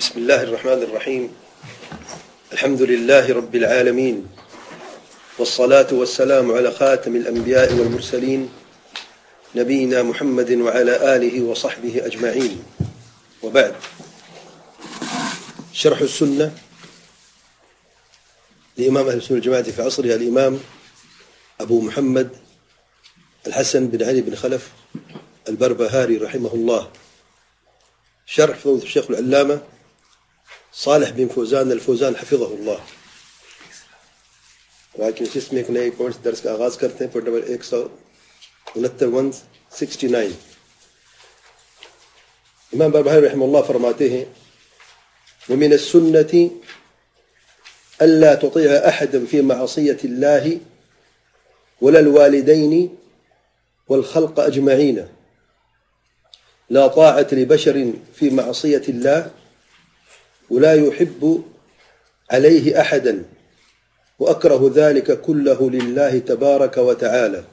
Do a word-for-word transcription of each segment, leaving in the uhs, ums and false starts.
بسم الله الرحمن الرحيم. الحمد لله رب العالمين، والصلاة والسلام على خاتم الأنبياء والمرسلين نبينا محمد وعلى آله وصحبه أجمعين، وبعد. شرح السنة لإمام أهل السنة والجماعة في عصره الإمام أبو محمد الحسن بن علي بن خلف البربهاري رحمه الله، شرح فضيلة الشيخ العلامة صالح بن فوزان الفوزان حفظه الله. لیکن اس میں ایک نئے کورس درس کا آغاز کرتے ہیں پر نمبر ایک سو انہتر ون سکسٹی نائن. امام بربہاری رحمہ اللہ فرماتے ہیں: ومن السنة ألا تطيع أحدا في معصية الله ولا الوالدين والخلق أجمعين. لا طاعة لبشر في معصية الله ولا يحب عليه أحدا وأكره ذلك كله لله تبارك وتعالى.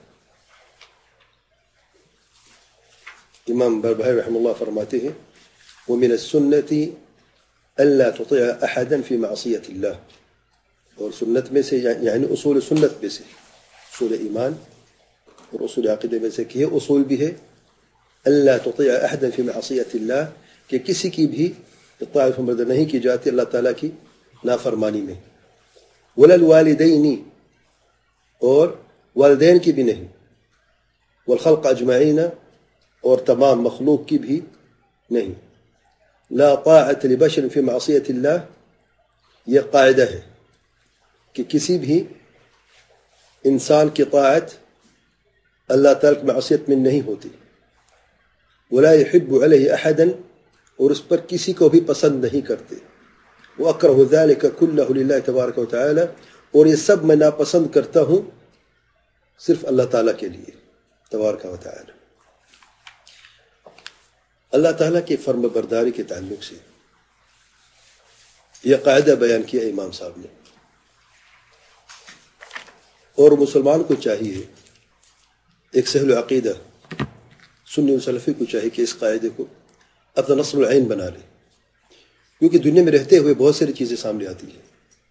امام بربہاری رحمہ اللہ فرماتے ہیں: ومن السنة ألا تطيع أحدا في معصية الله. اور سنت میں سے یعنی اصول سنت میں سے اصول ایمان اور اصول عقیدے میں سے کہ اصول بھی ہے اللہ تطیع احدا فی معصیت اللہ، کہ کسی کی بھی اطاعت فرمانبرداری نہیں کی جاتی اللہ تعالیٰ کی نافرمانی میں. ولا الوالدین، اور والدین کی بھی نہیں. والخلق اجمعین، اور تمام مخلوق کی بھی نہیں. لا طاعت لبشر فی معصیت اللہ، یہ قاعدہ ہے کہ کسی بھی انسان کی طاعت اللہ تعالیٰ کی معصیت میں نہیں ہوتی. ولا يحب علیہ احدا، اور اس پر کسی کو بھی پسند نہیں کرتے. وَأَكْرَهُ ذَلِكَ كُلَّهُ لِلَّهِ تبارک و تعالی، اور یہ سب میں ناپسند کرتا ہوں صرف اللہ تعالیٰ کے لیے تبارک و تعالی. اللہ تعالیٰ کی فرم برداری کے تعلق سے یہ قاعدہ بیان کیا امام صاحب نے، اور مسلمان کو چاہیے، ایک سہل عقیدہ سنی و سلفی کو چاہیے کہ اس قاعدے کو اپنا نصب العین بنا لے، کیونکہ دنیا میں رہتے ہوئے بہت ساری چیزیں سامنے آتی ہیں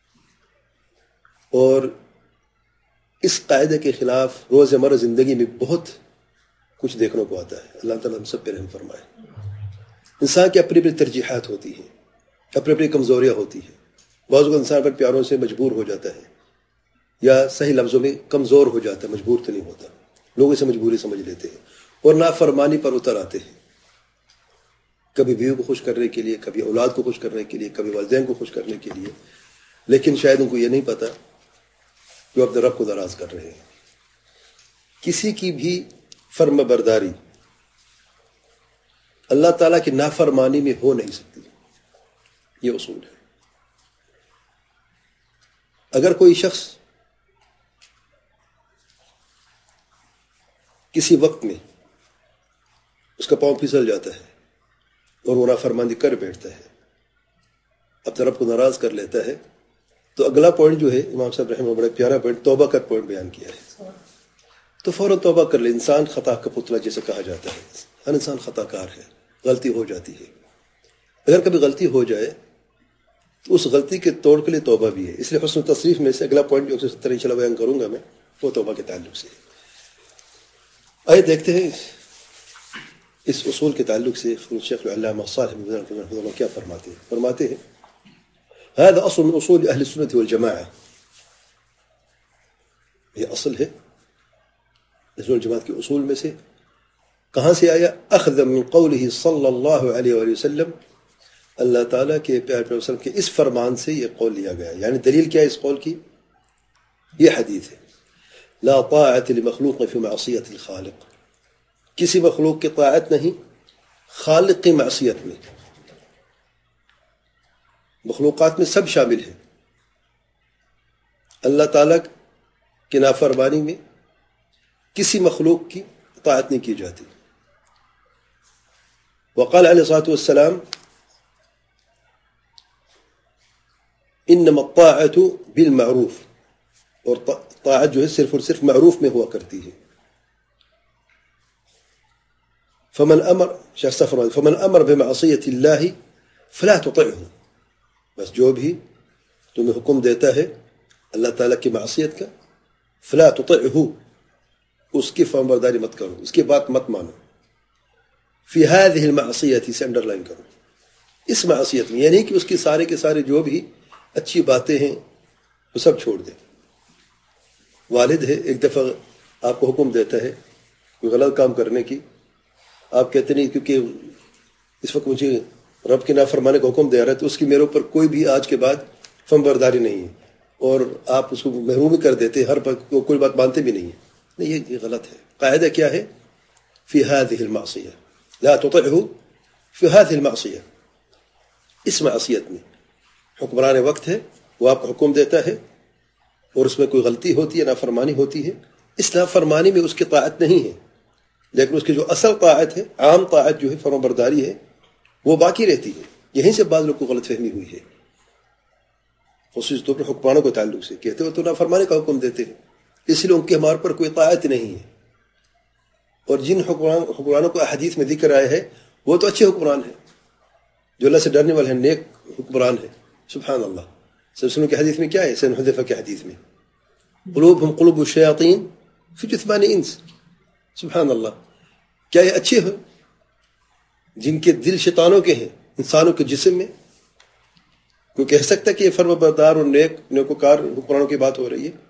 اور اس قاعدے کے خلاف روزمرہ زندگی میں بہت کچھ دیکھنے کو آتا ہے. اللہ تعالیٰ ہم سب پہ رحم فرمائے. انسان کی اپنی اپنی ترجیحات ہوتی ہیں، اپنی اپنی کمزوریاں ہوتی ہیں. بعض اوقات انسان پر پیاروں سے مجبور ہو جاتا ہے، یا صحیح لفظوں میں کمزور ہو جاتا ہے، مجبور تو نہیں ہوتا. لوگ اسے مجبوری سمجھ لیتے ہیں اور نافرمانی پر اتر آتے ہیں، کبھی بیوی کو خوش کرنے کے لیے، کبھی اولاد کو خوش کرنے کے لیے، کبھی والدین کو خوش کرنے کے لیے، لیکن شاید ان کو یہ نہیں پتا کہ وہ اپنے رب کو ناراض کر رہے ہیں. کسی کی بھی فرم برداری اللہ تعالیٰ کی نافرمانی میں ہو نہیں سکتی. یہ اصول ہے. اگر کوئی شخص کسی وقت میں اس کا پاؤں پھسل جاتا ہے اور وہ نافرمانی کر بیٹھتا ہے، اپنے رب کو ناراض کر لیتا ہے، تو اگلا پوائنٹ جو ہے امام صاحب رحمہ اللہ بڑا پیارا پوائنٹ توبہ کا پوائنٹ بیان کیا ہے. تو فوراً توبہ کر لے. انسان خطا کا پتلا جیسے کہا جاتا ہے، ہر انسان خطا کار ہے، غلطی ہو جاتی ہے. اگر کبھی غلطی ہو جائے تو اس غلطی کے توڑ کے لیے توبہ بھی ہے. اس لیے حسن تصریف میں سے اگلا پوائنٹ جو ستر انشاء اللہ بیان کروں گا میں، وہ توبہ کے تعلق سے. آئے دیکھتے ہیں اس اصول کے تعلق سے شیخ العلامہ صالح بن فوزان حفظہ اللہ کیا فرماتے ہیں. فرماتے ہیں: هذا اصل من اصول اہل السنة والجماعہ. یہ اصل ہے اہل الجماعت کے اصول میں سے. کہاں سے آیا؟ اخذا من قوله صلی اللہ علیہ وآلہ وسلم، اللہ تعالیٰ کے پیارے پیغمبر وسلم کے اس فرمان سے یہ قول لیا گیا. یعنی دلیل کیا ہے اس قول کی؟ یہ حدیث ہے: لا طاعت لمخلوق فی معصیت الخالق. کسی مخلوق کی طاعت نہیں خالق کی معصیت میں. مخلوقات میں سب شامل ہیں، اللہ تعالیٰ کی نافرمانی میں کسی مخلوق کی طاعت نہیں کی جاتی. وقال علیہ الصلوۃ والسلام: انما الطاعت بالمعروف. اور طاعت جو ہے صرف اور صرف معروف میں ہوا کرتی ہے. فمن امر شخص فرمائے فمن امر بمعصیت اللہ فلا تطعه، بس جو بھی تمہیں حکم دیتا ہے اللہ تعالیٰ کی معصیت کا، فلا تطعه، اس کی فرمانبرداری مت کرو، اس کی بات مت مانو. فی هذه المعصیت، سے انڈر لائن کرو، اس معصیت میں، یعنی کہ اس کی سارے کے سارے جو بھی اچھی باتیں ہیں وہ سب چھوڑ دیں. والد ہے، ایک دفعہ آپ کو حکم دیتا ہے کوئی غلط کام کرنے کی، آپ کہتے نہیں کیونکہ اس وقت مجھے رب کی نافرمانے کا حکم دے رہا ہے تو اس کی میرے اوپر کوئی بھی آج کے بعد فرمانبرداری نہیں ہے، اور آپ اس کو محروم کر دیتے، ہر کوئی بات مانتے بھی نہیں ہیں. نہیں، یہ غلط ہے. قاعدہ کیا ہے؟ فی هذه المعصیہ لا تطعه، فی هذه المعصیہ، اس معصیت میں. حکمران وقت ہے، وہ آپ کو حکم دیتا ہے اور اس میں کوئی غلطی ہوتی ہے، نافرمانی ہوتی ہے، اس نافرمانی میں اس کی طاعت نہیں ہے، لیکن اس کی جو اصل طاعت ہے، عام طاعت جو ہے، فرمانبرداری ہے، وہ باقی رہتی ہے. یہیں سے بعض لوگ کو غلط فہمی ہوئی ہے، خصوص طور پر حکمرانوں کے تعلق سے. کہتے ہو تو نافرمانی کا حکم دیتے ہیں، اس لیے ان کے ہمارے پر کوئی طاعت نہیں ہے. اور جن حکمران حکمرانوں کو احادیث میں ذکر آئے ہے وہ تو اچھے حکمران ہیں، جو اللہ سے ڈرنے والے ہیں، نیک حکمران ہیں. سبحان اللہ. سلسلوں کی حدیث میں کیا ہے؟ سید حذیفہ کی حدیث میں قلوبہم قلوب الشیاطین فی جثمان انس. سبحان اللہ. کیا یہ اچھے ہیں جن کے دل شیطانوں کے ہیں انسانوں کے جسم میں؟ کوئی کہہ سکتا ہے کہ یہ فرما بردار اور نیک نیکوکار حکمرانوں کی بات ہو رہی ہے؟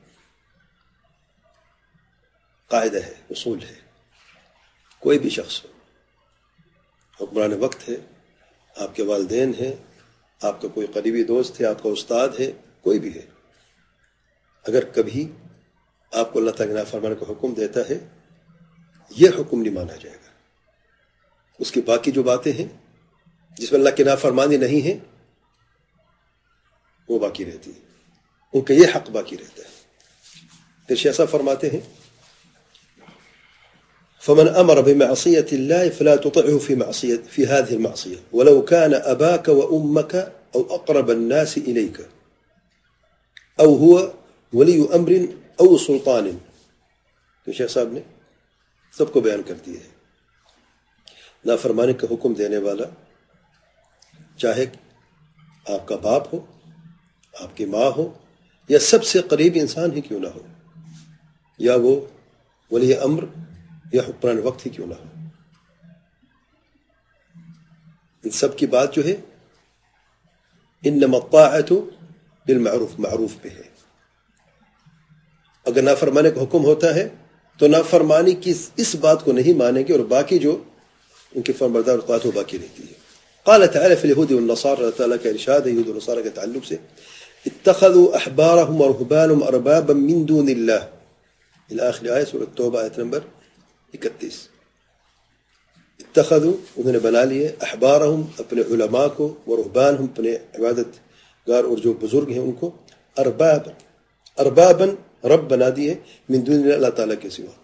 قاعدہ ہے، اصول ہے. کوئی بھی شخص ہو، حکمران وقت ہے، آپ کے والدین ہیں، آپ کا کوئی قریبی دوست ہے، آپ کا استاد ہے، کوئی بھی ہے، اگر کبھی آپ کو اللہ تعالیٰ کے نافرمانے کا حکم دیتا ہے، یہ حکم نہیں مانا جائے گا. اس کی باقی جو باتیں ہیں جس میں اللہ کی نافرمانی نہیں ہے وہ باقی رہتی ہے، ان کا یہ حق باقی رہتا ہے. پھر شیخ صاحب فرماتے ہیں فمن أمر بمعصية الله فلا تطعه في معصية في هذه المعصية ولو كان أباك وأمك أو أقرب الناس إليك أو هو ولي أمر أو سلطان. تو شیخ صاحب نے سب کو بیان کر دیا ہے. نافرمانی کا حکم دینے والا چاہے آپ کا باپ ہو، آپ کی ماں ہو، یا سب سے قریب انسان ہی کیوں نہ ہو، یا وہ ولی امر یا حکمران وقت ہی کیوں نہ ہو، ان سب کی بات جو ہے انما الطاعۃ بالمعروف، معروف پہ ہے. اگر نافرمانے کا حکم ہوتا ہے تو نافرمانی کی اس بات کو نہیں مانیں گے، اور باقی جو ان کی فرمانبردار اور طاعت وہ باقی رہتی ہے. قال تعالی فی اليہود والنصارى، اللہ تعالیٰ کا ارشاد ہے یہود و نصارہ کے تعلق سے، اتخذوا احبارهم ورهبانهم اربابا من دون اللہ، الى آخر آیت سورۃ توبہ آیت نمبر اکتیس. اتخذوا، انہوں نے بنا لیے، احبارہم اپنے علماء کو، ورہبانہم اپنے عبادت گار اور جو بزرگ ہیں ان کو، ارباب اربابا رب بنا دیے، من دون اللہ، اللہ تعالیٰ کے سوا.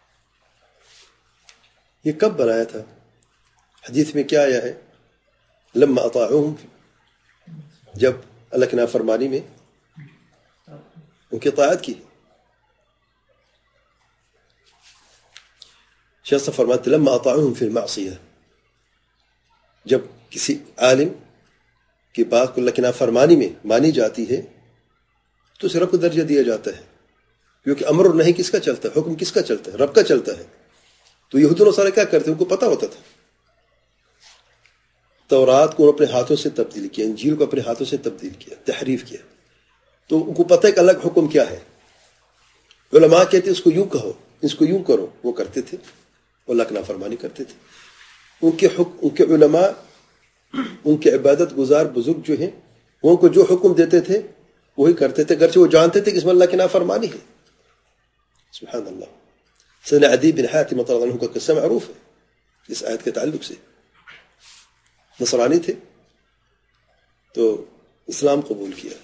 یہ کب بنایا تھا؟ حدیث میں کیا آیا ہے؟ لما اطاعوہم، جب اللہ کی نافرمانی میں ان کی اطاعت کی. شخص فرماتے لما اطاعوہم فی المعصیہ، جب کسی عالم کی بات کو اللہ کی نافرمانی میں مانی جاتی ہے تو اسے رب کو درجہ دیا جاتا ہے، کیونکہ امر اور نہیں کس کا چلتا ہے؟ حکم کس کا چلتا ہے؟ رب کا چلتا ہے. تو یہود و نصارہ کیا کرتے ہیں؟ ان کو پتہ ہوتا تھا، تورات کو اپنے ہاتھوں سے تبدیل کیا، انجیل کو اپنے ہاتھوں سے تبدیل کیا، تحریف کیا، تو ان کو پتہ ہے کہ اللہ کا حکم کیا ہے. علماء کہتے ہیں اس کو یوں کہو، اس کو یوں کرو، وہ کرتے تھے، اللہ کی نافرمانی کرتے تھے. ان کے حکم، ان کے علماء، ان کے عبادت گزار بزرگ جو ہیں، وہ ان کو جو حکم دیتے تھے وہی کرتے تھے، گرچہ وہ جانتے تھے کہ اس میں اللہ کی نافرمانی ہے. سبحان اللہ. سیدنا عدی بن حاتم رضی اللہ عنہ کا قصہ معروف ہے اس آیت کے تعلق سے. نصرانی تھے تو اسلام قبول کیا،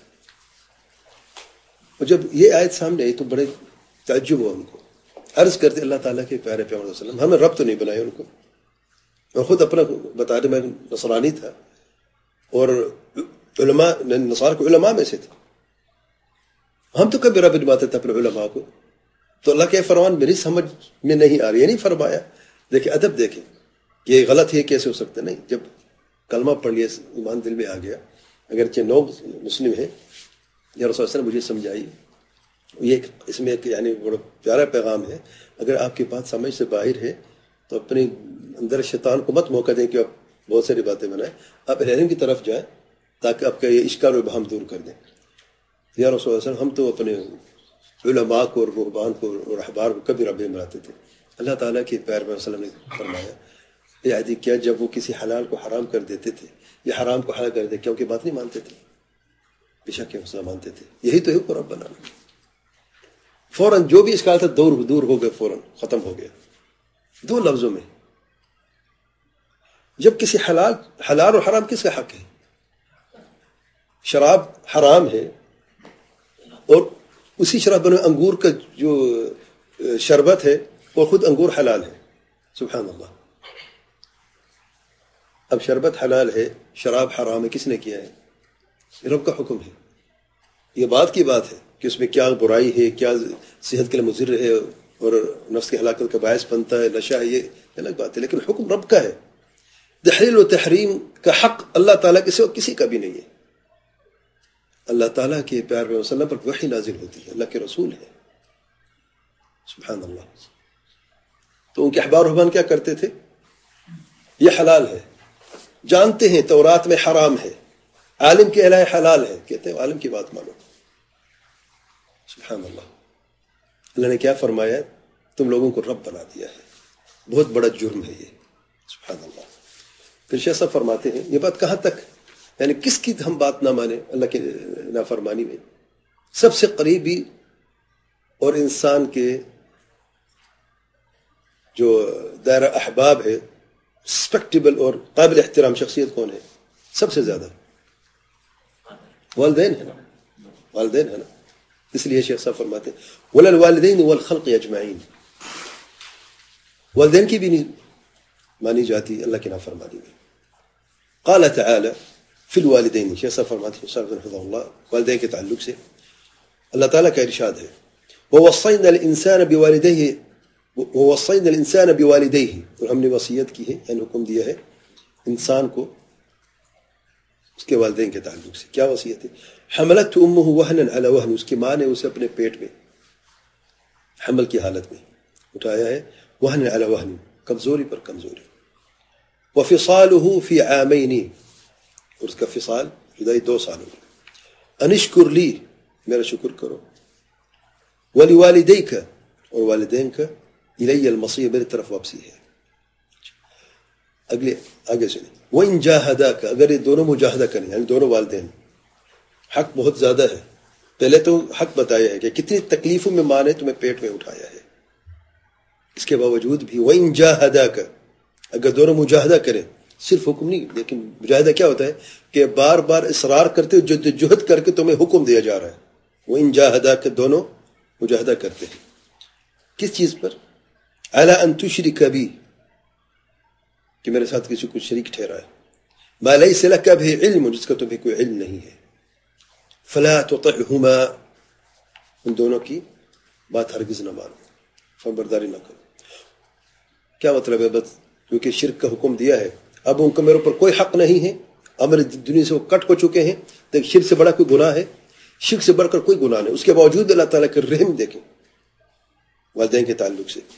اور جب یہ آیت سامنے آئی تو بڑے تعجب ہوا ان کو. عرض کرتے اللہ تعالیٰ کے پیارے پیغمبر صلی اللہ علیہ وسلم، ہمیں رب تو نہیں بنایا ان کو. میں خود اپنا بتا دیں، میں نصرانی تھا اور علماء نصارہ کے علماء میں سے تھے، ہم تو کبھی رب نہیں بناتے تھے اپنے علماء کو. تو اللہ کے فرمان میری سمجھ میں نہیں آ رہی، یہ نہیں فرمایا. دیکھیں ادب، دیکھیں یہ غلط ہے، کیسے ہو سکتا؟ نہیں. جب کلمہ پڑھ لیا, ایمان دل میں آ گیا, اگرچہ نو مسلم ہے, یا رسول اللہ نے مجھے سمجھائی. یہ اس میں ایک یعنی بڑا پیارا پیغام ہے, اگر آپ کی بات سمجھ سے باہر ہے تو اپنے اندر شیطان کو مت موقع دیں کہ آپ بہت ساری باتیں بنائیں, آپ علم کی طرف جائیں تاکہ آپ کا یہ اشکال و ابہام دور کر دیں. یا رسول اللہ وسلم ہم تو اپنے علماء کو اور رہبان کو اور احبار کو کبھی رب بناتے تھے. اللہ تعالیٰ کے پیار میں وسلم نے فرمایا اے عادی کیا جب وہ کسی حلال کو حرام کر دیتے تھے یا حرام کو حلال کر دیتے, کیونکہ بات نہیں مانتے تھے, بے شک کے مسئلہ مانتے تھے. یہی تو ہے کو رب بنانا. فوراً جو بھی اشکال تھا دور دور ہو گئے, فوراً ختم ہو گیا دو لفظوں میں. جب کسی حلال حلال اور حرام کس کا حق ہے؟ شراب حرام ہے اور اسی شراب بنے انگور کا جو شربت ہے اور خود انگور حلال ہے. سبحان اللہ. اب شربت حلال ہے, شراب حرام ہے, کس نے کیا ہے؟ یہ رب کا حکم ہے. یہ بات کی بات ہے کہ اس میں کیا برائی ہے, کیا صحت کے لیے مضر ہے اور نفس کی ہلاکت کا باعث بنتا ہے, نشہ ہے, یہ الگ بات ہے, لیکن حکم رب کا ہے. تحلیل و تحریم کا حق اللہ تعالیٰ کے سوا کسی کا بھی نہیں ہے. اللہ تعالیٰ کے پیار میں وسلم پر وحی نازل ہوتی ہے, اللہ کے رسول ہے. سبحان اللہ. تو ان کے احبار رہبان کیا کرتے تھے؟ یہ حلال ہے, جانتے ہیں تورات میں حرام ہے, عالم کے الہ حلال ہے, کہتے ہیں عالم کی بات مانو. سبحان اللہ. اللہ نے کیا فرمایا؟ تم لوگوں کو رب بنا دیا ہے, بہت بڑا جرم ہے یہ. سبحان اللہ. پھر شیخ صاحب فرماتے ہیں یہ بات کہاں تک, یعنی کس کی ہم بات نہ مانیں اللہ کی نافرمانی میں؟ سب سے قریبی اور انسان کے جو دائرہ احباب ہے, رسپیکٹیبل اور قابل احترام شخصیت کون ہے سب سے زیادہ؟ والدین ہے نا, والدین ہے نا. اس لیے شیخ صاحب فرماتے ہیں وَلَلْوَالِدَيْنِ وَالْخَلْقِ اجمعین, والدین کی بھی نہیں مانی جاتی اللہ کی نافرمانی میں. قال تعالی فی الوالدین, شیخ صاحب فرماتے ہیں صاحب حفظہ اللہ, والدین کے تعلق سے اللہ تعالیٰ کا ارشاد ہے وَوَصَّيْنَا الْإِنسَانَ بِوَالِدَيْهِ وَوَصَّيْنَا الْإِنسَانَ بِوَالِدَيْهِ, اور ہم نے وصیت کی ہے یعنی حکم دیا ہے انسان کو اس کے والدین کے تعلق سے. کیا وصیت ہے؟ حملت امه وهنا على وهن, اس کی ماں نے اسے اپنے پیٹ میں حمل کی حالت میں اٹھایا ہے, وهنا على وهن, کمزوری پر کمزوری. وفصاله في عامين, اور اس کا فصال جدائی دو سالوں میں. انشکر لی, میرا شکر کرو. ولوالديك, اور والدین کا, الی المصیر, میری طرف واپسی ہے. اگلے آگے چلیں. وَإِن جَاهَدَاكَ, اگر یہ دونوں مجاہدہ کریں یعنی دونوں والدین, حق بہت زیادہ ہے. پہلے تو حق بتایا ہے کہ کتنی تکلیفوں میں ماں نے تمہیں پیٹ میں اٹھایا ہے, اس کے باوجود بھی وَإِن جَاهَدَاكَ, اگر دونوں مجاہدہ کریں, صرف حکم نہیں, لیکن مجاہدہ کیا ہوتا ہے کہ بار بار اصرار کرتے جد جہد کر کے تمہیں حکم دیا جا رہا ہے. وَإِن جَاهَدَاكَ, دونوں مجاہدہ کرتے ہیں کس چیز پر؟ عَلَىٰ أَن تُشْرِكَ بِي, کہ میرے ساتھ کسی کو شریک ٹھہرا ہے. ما لیس لک بھی علم, جس کا تمہیں کوئی علم نہیں ہے. فلا تطعہما, ان دونوں کی بات ہرگز نہ مانو, فرمانبرداری نہ کرو. کیا مطلب ہے؟ بس کیونکہ شرک کا حکم دیا ہے اب ان کو میرے اوپر کوئی حق نہیں ہے, امر دنیا سے وہ کٹ ہو چکے ہیں. تو شرک سے بڑا کوئی گناہ ہے؟ شرک سے بڑھ کر کوئی گناہ نہیں. اس کے باوجود اللہ تعالیٰ کے رحم دیکھیں والدین کے تعلق سے.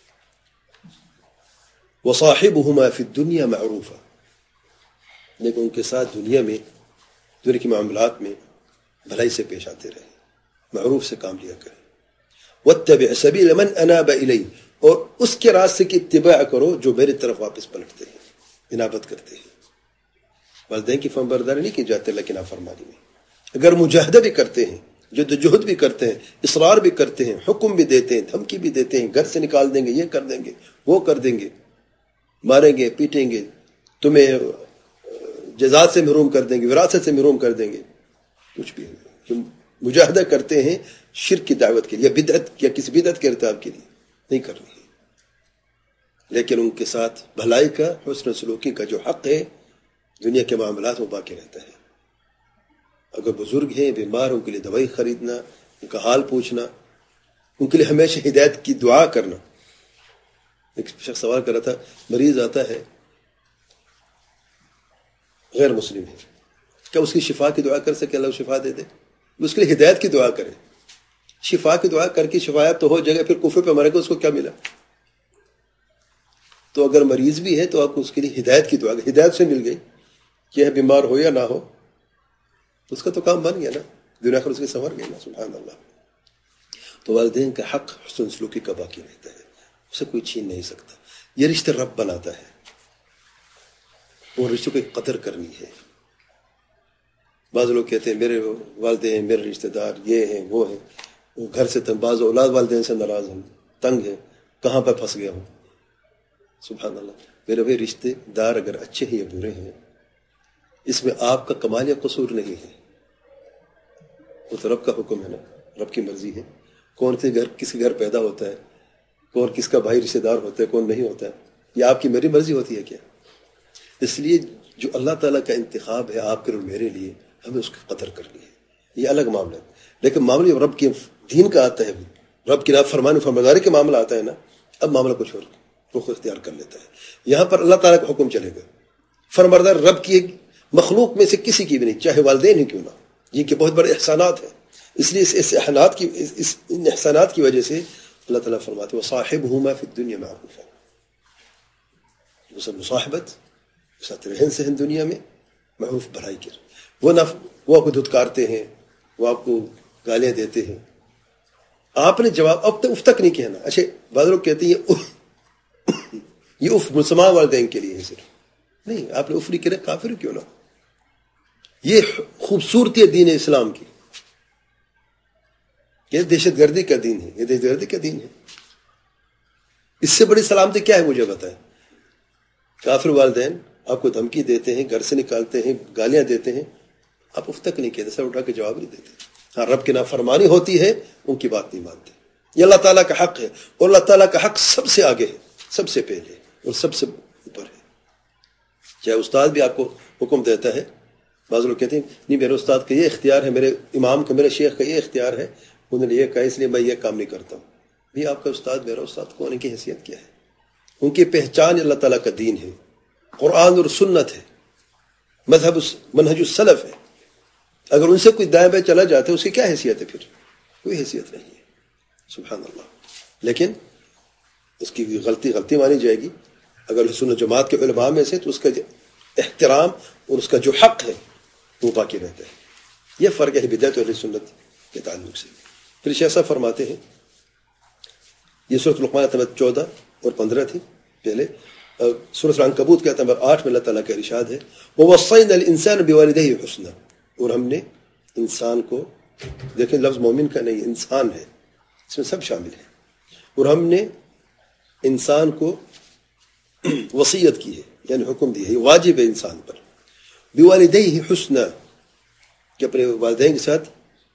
وصاحبهما فی الدنیا معروفا, لیکن ان کے ساتھ دنیا میں دنیا کے معاملات میں بھلائی سے پیش آتے رہے, معروف سے کام لیا کریں. واتبع سبیل من اناب الی, اور اس کے راستے کی اتباع کرو جو میری طرف واپس پلٹتے ہیں, انابت کرتے ہیں. والدین کی فرمانبرداری نہیں کی جاتی اللہ کی نافرمانی میں. اگر مجاہدہ بھی کرتے ہیں, جدوجہد بھی کرتے ہیں, اصرار بھی کرتے ہیں, حکم بھی دیتے ہیں, دھمکی بھی دیتے ہیں, گھر سے نکال دیں گے, یہ کر دیں گے, وہ کر دیں گے, ماریں گے, پیٹیں گے, تمہیں جزات سے محروم کر دیں گے, وراثت سے محروم کر دیں گے, کچھ بھی جو مجاہدہ کرتے ہیں شرک کی دعوت کے لیے, بدعت یا کسی بدعت کے ارتکاب کے لیے نہیں کرنی ہے. لیکن ان کے ساتھ بھلائی کا, حسن سلوکی کا جو حق ہے دنیا کے معاملات میں باقی رہتا ہے. اگر بزرگ ہیں, بیمار, ان کے لیے دوائی خریدنا, ان کا حال پوچھنا, ان کے لیے ہمیشہ ہدایت کی دعا کرنا. ایک شخص سوال کر رہا تھا, مریض آتا ہے غیر مسلم ہے، کیا اس کی شفا کی دعا کر سکے اللہ شفا دے دے؟ اس کے لیے ہدایت کی دعا کرے. شفا کی دعا کر کے شفایاب تو ہو جائے گا، پھر کفر پہ مرے گا، اس کو کیا ملا؟ تو اگر مریض بھی ہے تو آپ کو اس کے لیے ہدایت کی دعا، ہدایت سے مل گئی کہ ہے بیمار ہو یا نہ ہو تو اس کا تو کام بن گیا نا، دنیا خیر اس کے سنور گئے نا. سبحان اللہ. تو والدین کا حق حسن سلوکی کا باقی رہتا ہے، اسے کوئی چھین نہیں سکتا. یہ رشتے رب بناتا ہے، اور رشتوں کی قدر کرنی ہے. بعض لوگ کہتے ہیں میرے والدین میرے رشتہ دار یہ ہیں وہ ہیں، وہ گھر سے تنگ، بعض اولاد والدین سے ناراض ہیں، تنگ ہیں، کہاں پہ پھنس گیا ہوں. سبحان اللہ. میرے بھائی رشتے دار اگر اچھے ہیں یا برے ہیں اس میں آپ کا کمال یا قصور نہیں ہے، وہ تو رب کا حکم ہے نا، رب کی مرضی ہے. کون سے گھر کس کے گھر پیدا ہوتا ہے، کون کس کا بھائی رشتہ دار ہوتا ہے کون نہیں ہوتا ہے، یہ آپ کی میری مرضی ہوتی ہے کیا؟ اس لیے جو اللہ تعالیٰ کا انتخاب ہے آپ کے اور میرے لیے ہمیں اس کی قدر کرنی ہے، یہ الگ معاملہ ہے. لیکن معاملہ رب کے دین کا آتا ہے، رب کی نافرمانی فرمانبرداری کے معاملہ آتا ہے نا، اب معاملہ کچھ اور رخ اختیار کر لیتا ہے. یہاں پر اللہ تعالیٰ کا حکم چلے گا، فرمانبردار رب کی ایک مخلوق میں سے کسی کی بھی نہیں، چاہے والدین ہی کیوں نہ، جن کے بہت بڑے احسانات ہیں. اس لیے اس احسانات کی اس ان احسانات کی وجہ سے اللہ تعالیٰ فرماتے ہیں وصاحبہما فی الدنیا معروفا، وہ سب مصاحبت ساتھ رہن سہن دنیا میں معروف بھلائی کر. وہ نہ وہ آپ کو دھتکارتے ہیں، وہ آپ کو گالیاں دیتے ہیں، آپ نے جواب اب تک اف تک نہیں کہنا. اچھا بعض لوگ کہتے ہیں یہ یہ اف مسلمان والدین کے لیے ہے، صرف نہیں، آپ نے اف نہیں کہنا، کافر کیوں نہ. یہ خوبصورتی ہے دین اسلام کی، یہ دہشت گردی کا دین ہے، یہ دہشت گردی کا دین ہے. اس سے بڑی سلامتی کیا ہے مجھے بتائیں؟ کافر والدین آپ کو دھمکی دیتے ہیں، گھر سے نکالتے ہیں، گالیاں دیتے ہیں، آپ اف تک نہیں کہتے، سر اٹھا کے جواب نہیں دیتے. ہاں رب کی نافرمانی ہوتی ہے، ان کی بات نہیں مانتے. یہ اللہ تعالیٰ کا حق ہے، اور اللہ تعالیٰ کا حق سب سے آگے ہے، سب سے پہلے اور سب سے اوپر ہے. چاہے استاد بھی آپ کو حکم دیتا ہے، بعض لوگ کہتے ہیں نہیں میرے استاد کا یہ اختیار ہے، میرے امام کا میرے شیخ کا یہ اختیار ہے، انہوں نے یہ کہا اس لیے میں یہ کام نہیں کرتا ہوں. بھی آپ کا استاد میرا استاد کون، ان کی حیثیت کیا ہے؟ ان کی پہچان اللہ تعالیٰ کا دین ہے، قرآن اور سنت ہے، مذہب منہج السلف ہے. اگر ان سے کوئی دائیں بائیں چلا جاتا ہے اس کی کیا حیثیت ہے؟ پھر کوئی حیثیت نہیں ہے. سبحان اللہ. لیکن اس کی غلطی غلطی مانی جائے گی. اگر سنت جماعت کے علماء میں سے تو اس کا احترام اور اس کا جو حق ہے وہ باقی رہتا ہے. یہ فرق ہے بدعت اور سنت کے تعلق سے. پھر شیخ صاحب فرماتے ہیں، یہ سورۃ لقمان نمبر چودہ اور پندرہ تھی پہلے. سورۃ العنکبوت کے نمبر آٹھ میں اللہ تعالیٰ کا ارشاد ہے وَوَصَّيْنَا الْإِنسَانَ بِوَالِدَيْهِ حُسْنًا، اور ہم نے انسان کو، دیکھیں لفظ مومن کا نہیں، انسان ہے، اس میں سب شامل ہے، اور ہم نے انسان کو وصیت کی ہے، یعنی حکم دی ہے، یہ واجب ہے انسان پر، بِوَالِدَيْهِ حُسْنًا، کہ اپنے والدین کے ساتھ